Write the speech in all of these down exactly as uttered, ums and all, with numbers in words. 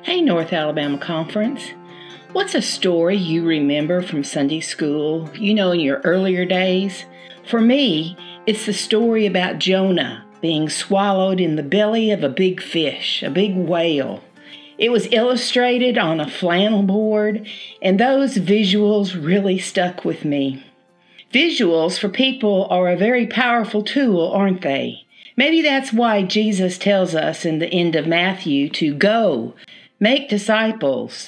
Hey, North Alabama Conference. What's a story you remember from Sunday school, you know, in your earlier days? For me, it's the story about Jonah being swallowed in the belly of a big fish, a big whale. It was illustrated on a flannel board, and those visuals really stuck with me. Visuals for people are a very powerful tool, aren't they? Maybe that's why Jesus tells us in the end of Matthew to go, make disciples,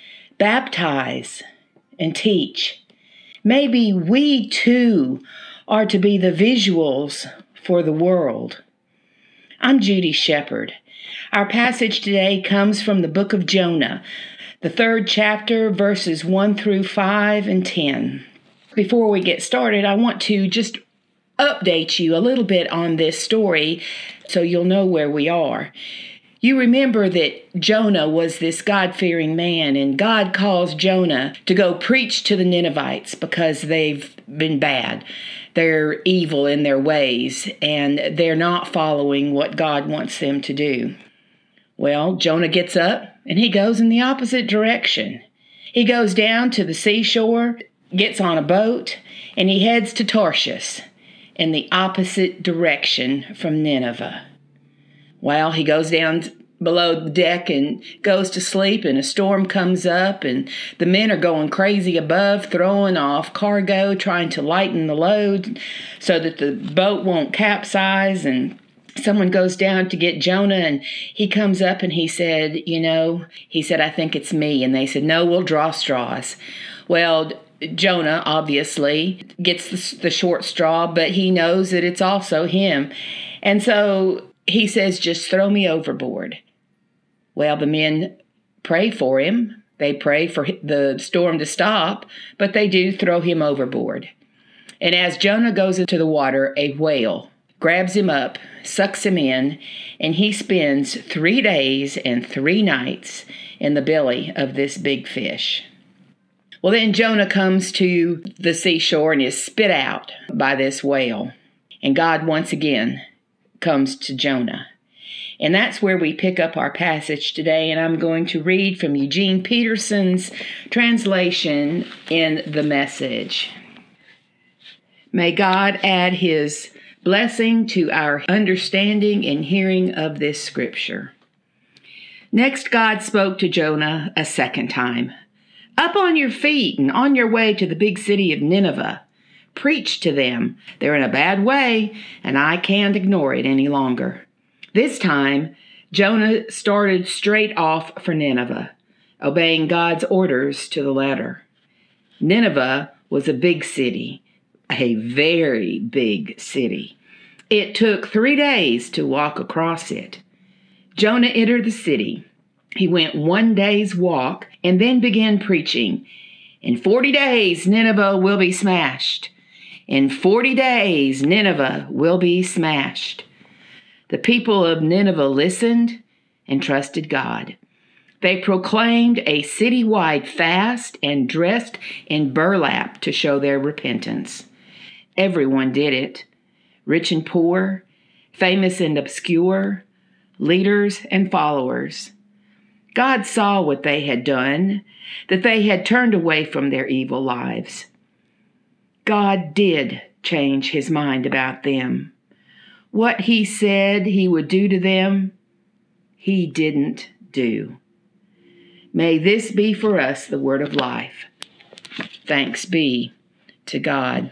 baptize, and teach. Maybe we too are to be the visuals for the world. I'm Judy Shepard. Our passage today comes from the book of Jonah, the third chapter, verses one through five and ten. Before we get started, I want to just update you a little bit on this story so you'll know where we are. You remember that Jonah was this God-fearing man, and God calls Jonah to go preach to the Ninevites because they've been bad. They're evil in their ways, and they're not following what God wants them to do. Well, Jonah gets up, and he goes in the opposite direction. He goes down to the seashore, gets on a boat, and he heads to Tarshish in the opposite direction from Nineveh. Well, he goes down below the deck and goes to sleep, and a storm comes up, and the men are going crazy above, throwing off cargo, trying to lighten the load so that the boat won't capsize. And someone goes down to get Jonah, and he comes up and he said, you know, he said, I think it's me. And they said, no, we'll draw straws. Well, Jonah obviously gets the, the short straw, but he knows that it's also him. And so he says, just throw me overboard. Well, the men pray for him. They pray for the storm to stop, but they do throw him overboard. And as Jonah goes into the water, a whale grabs him up, sucks him in, and he spends three days and three nights in the belly of this big fish. Well, then Jonah comes to the seashore and is spit out by this whale. And God once again comes to Jonah. And that's where we pick up our passage today. And I'm going to read from Eugene Peterson's translation in The Message. May God add his blessing to our understanding and hearing of this scripture. Next, God spoke to Jonah a second time. Up on your feet and on your way to the big city of Nineveh. Preach to them. They're in a bad way, and I can't ignore it any longer. This time, Jonah started straight off for Nineveh, obeying God's orders to the letter. Nineveh was a big city, a very big city. It took three days to walk across it. Jonah entered the city. He went one day's walk and then began preaching. In forty days, Nineveh will be smashed. In forty days, Nineveh will be smashed. The people of Nineveh listened and trusted God. They proclaimed a citywide fast and dressed in burlap to show their repentance. Everyone did it, rich and poor, famous and obscure, leaders and followers. God saw what they had done, that they had turned away from their evil lives. God did change his mind about them. What he said he would do to them, he didn't do. May this be for us the word of life. Thanks be to God.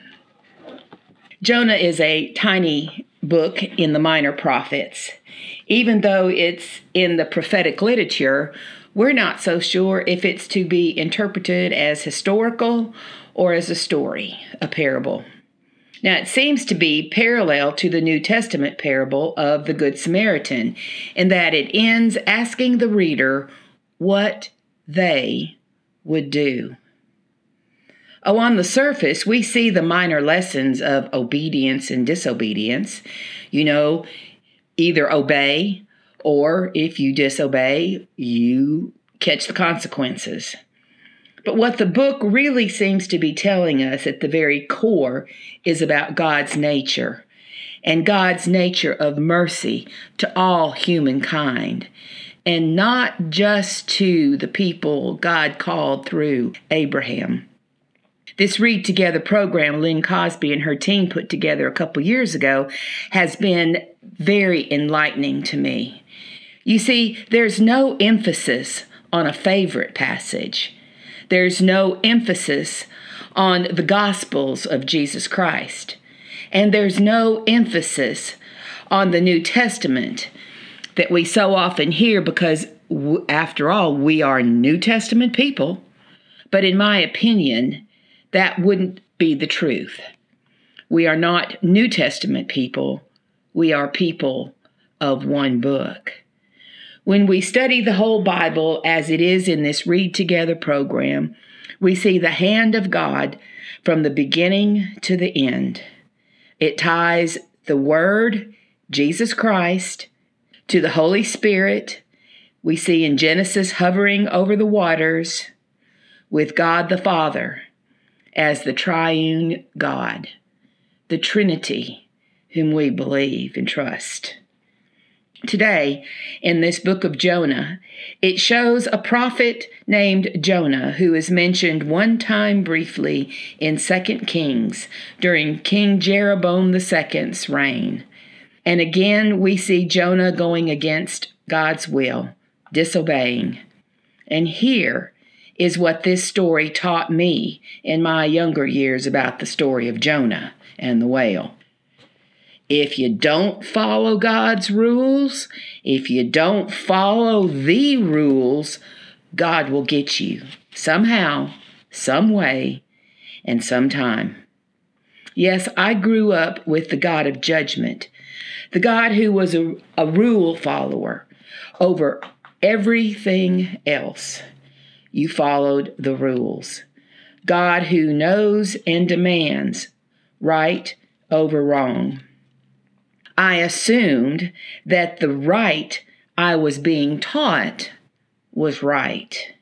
Jonah is a tiny book in the Minor Prophets. Even though it's in the prophetic literature, we're not so sure if it's to be interpreted as historical or as a story, a parable. Now, it seems to be parallel to the New Testament parable of the Good Samaritan, in that it ends asking the reader what they would do. Oh, on the surface, we see the minor lessons of obedience and disobedience. You know, either obey, or if you disobey, you catch the consequences. But what the book really seems to be telling us at the very core is about God's nature, and God's nature of mercy to all humankind. and not just to the people God called through Abraham. This Read Together program Lynn Cosby and her team put together a couple years ago has been very enlightening to me. You see, there's no emphasis on a favorite passage. There's no emphasis on the Gospels of Jesus Christ. And there's no emphasis on the New Testament that we so often hear because, after all, we are New Testament people. But in my opinion, that wouldn't be the truth. We are not New Testament people. We are people of one book. When we study the whole Bible as it is in this Read Together program, we see the hand of God from the beginning to the end. It ties the Word, Jesus Christ, to the Holy Spirit. We see in Genesis hovering over the waters with God the Father as the triune God, the Trinity, whom we believe and trust. Today, in this book of Jonah, it shows a prophet named Jonah who is mentioned one time briefly in Second Kings during King Jeroboam the Second's reign. And again, we see Jonah going against God's will, disobeying. And here is what this story taught me in my younger years about the story of Jonah and the whale. If you don't follow God's rules, if you don't follow the rules, God will get you somehow, some way, and sometime. Yes, I grew up with the God of judgment, the God who was a, a rule follower over everything else. You followed the rules. God who knows and demands right over wrong. I assumed that the right I was being taught was right.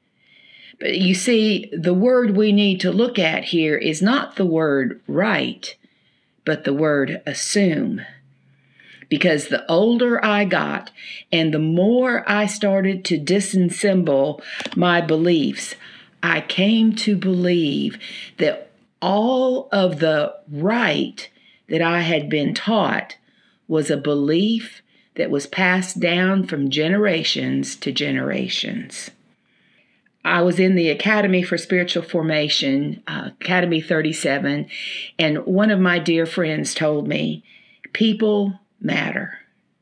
But you see, the word we need to look at here is not the word right, but the word assume. Because the older I got and the more I started to disassemble my beliefs, I came to believe that all of the right that I had been taught was a belief that was passed down from generations to generations. I was in the Academy for Spiritual Formation, uh, Academy thirty-seven, and one of my dear friends told me, people matter.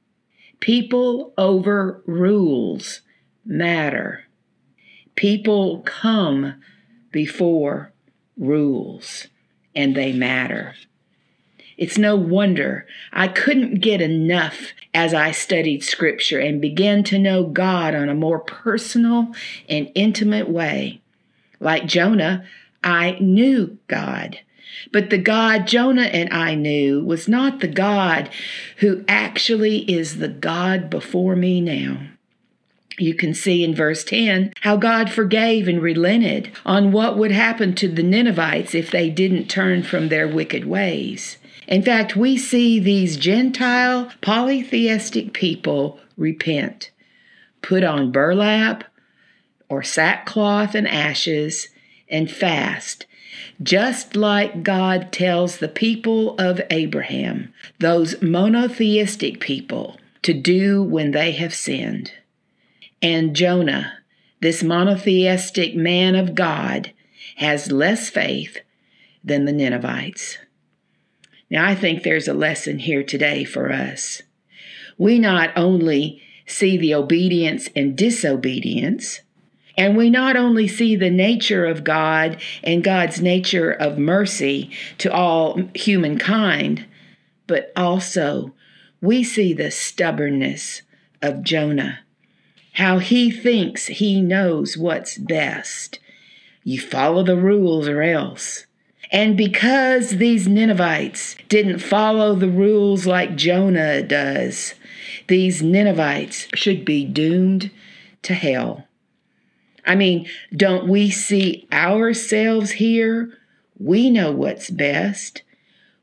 People over rules matter. People come before rules, and they matter. It's no wonder I couldn't get enough as I studied Scripture and began to know God on a more personal and intimate way. Like Jonah, I knew God. But the God Jonah and I knew was not the God who actually is the God before me now. You can see in verse ten how God forgave and relented on what would happen to the Ninevites if they didn't turn from their wicked ways. In fact, we see these Gentile polytheistic people repent, put on burlap or sackcloth and ashes, and fast, just like God tells the people of Abraham, those monotheistic people, to do when they have sinned. And Jonah, this monotheistic man of God, has less faith than the Ninevites. Now, I think there's a lesson here today for us. We not only see the obedience and disobedience, and we not only see the nature of God and God's nature of mercy to all humankind, but also we see the stubbornness of Jonah, how he thinks he knows what's best. You follow the rules or else. And because these Ninevites didn't follow the rules like Jonah does, these Ninevites should be doomed to hell. I mean, don't we see ourselves here? We know what's best.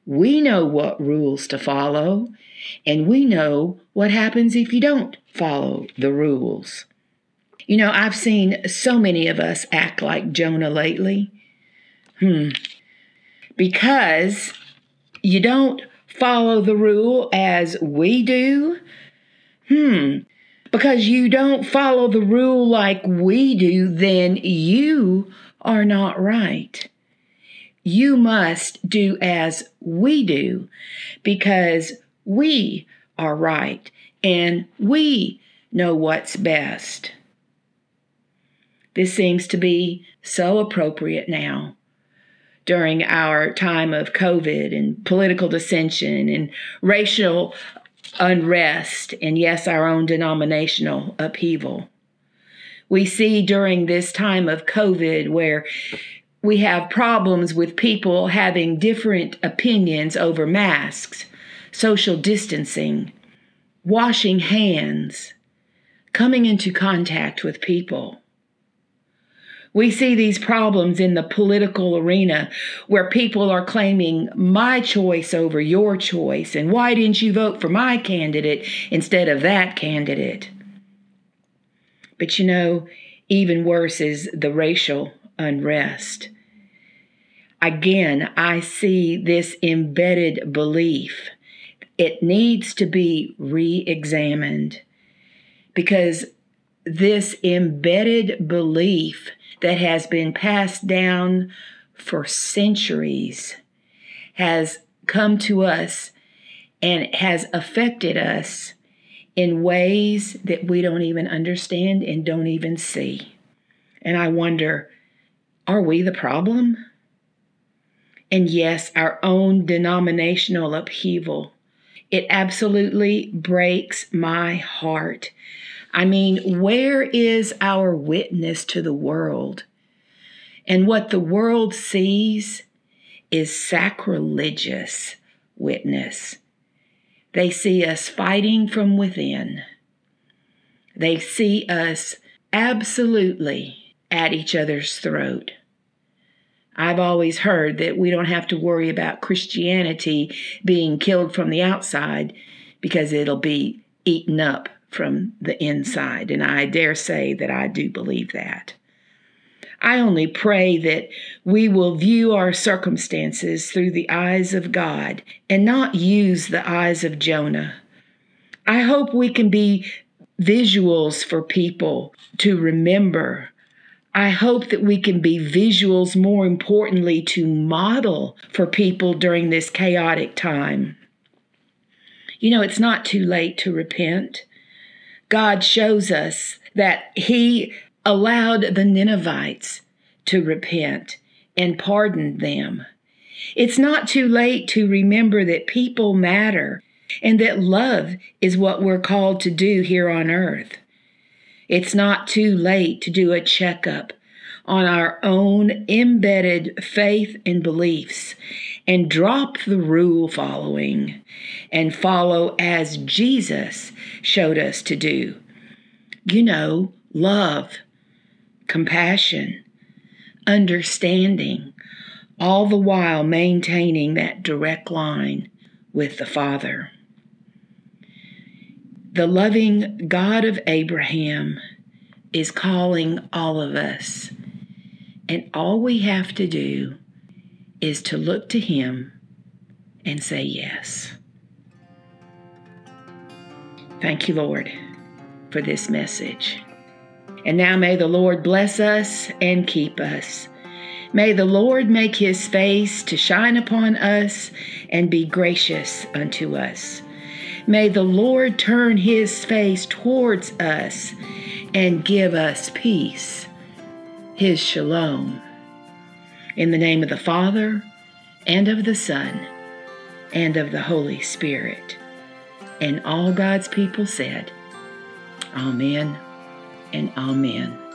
We know what rules to follow, and we know what happens if you don't follow the rules. You know, I've seen so many of us act like Jonah lately. Hmm. Because you don't follow the rule as we do. Hmm. Because you don't follow the rule like we do, then you are not right. You must do as we do because we are right and we know what's best. This seems to be so appropriate now during our time of COVID and political dissension and racial unrest and, yes, our own denominational upheaval. We see during this time of COVID where we have problems with people having different opinions over masks, social distancing, washing hands, coming into contact with people. We see these problems in the political arena where people are claiming my choice over your choice, and why didn't you vote for my candidate instead of that candidate? But you know, even worse is the racial unrest. Again, I see this embedded belief. It needs to be re-examined because this embedded belief that has been passed down for centuries has come to us and has affected us in ways that we don't even understand and don't even see. And I wonder, are we the problem? And yes, our own denominational upheaval, it absolutely breaks my heart. I mean, where is our witness to the world? And what the world sees is sacrilegious witness. They see us fighting from within. They see us absolutely at each other's throat. I've always heard that we don't have to worry about Christianity being killed from the outside because it'll be eaten up from the inside. And I dare say that I do believe that. I only pray that we will view our circumstances through the eyes of God and not use the eyes of Jonah. I hope we can be visuals for people to remember. I hope that we can be visuals, more importantly, to model for people during this chaotic time. You know, it's not too late to repent. God shows us that He allowed the Ninevites to repent and pardoned them. It's not too late to remember that people matter and that love is what we're called to do here on earth. It's not too late to do a checkup on our own embedded faith and beliefs and drop the rule following and follow as Jesus showed us to do. You know, love, compassion, understanding, all the while maintaining that direct line with the Father. The loving God of Abraham is calling all of us, and all we have to do is to look to Him and say yes. Thank you, Lord, for this message. And now may the Lord bless us and keep us. May the Lord make His face to shine upon us and be gracious unto us. May the Lord turn His face towards us and give us peace, His shalom. In the name of the Father, and of the Son, and of the Holy Spirit. And all God's people said, Amen and Amen.